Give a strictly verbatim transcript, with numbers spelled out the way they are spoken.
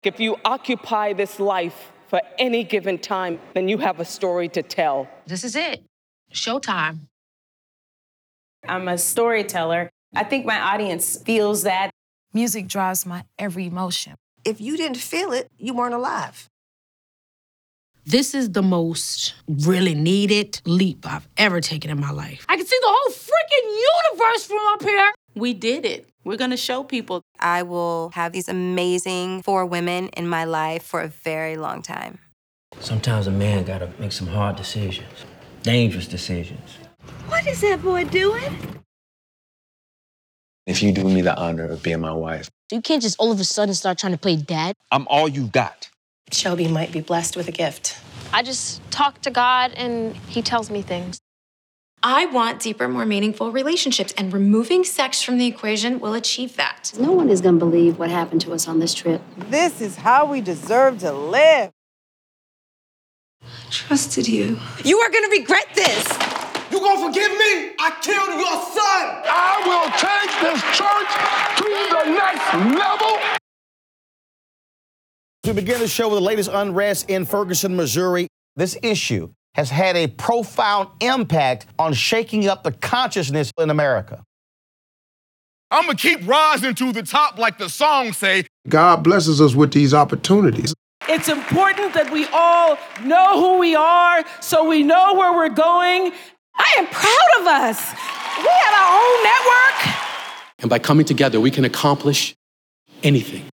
If you occupy this life for any given time, then you have a story to tell. This is it. Showtime. I'm a storyteller. I think my audience feels that. Music drives my every emotion. If you didn't feel it, you weren't alive. This is the most really needed leap I've ever taken in my life. I can see the whole freaking universe from up here. We did it. We're gonna show people. I will have these amazing four women in my life for a very long time. Sometimes a man gotta make some hard decisions, dangerous decisions. What is that boy doing? If you do me the honor of being my wife. You can't just all of a sudden start trying to play dad. I'm all you got. Shelby might be blessed with a gift. I just talk to God and he tells me things. I want deeper, more meaningful relationships, and removing sex from the equation will achieve that. No one is gonna believe what happened to us on this trip. This is how we deserve to live. Trusted you. You are gonna regret this. You gonna forgive me? I killed your son. I will take this church to the next level. We begin the show with the latest unrest in Ferguson, Missouri. This issue has had a profound impact on shaking up the consciousness in America. I'm gonna keep rising to the top like the song say. God blesses us with these opportunities. It's important that we all know who we are so we know where we're going. I am proud of us. We have our own network. And by coming together, we can accomplish anything.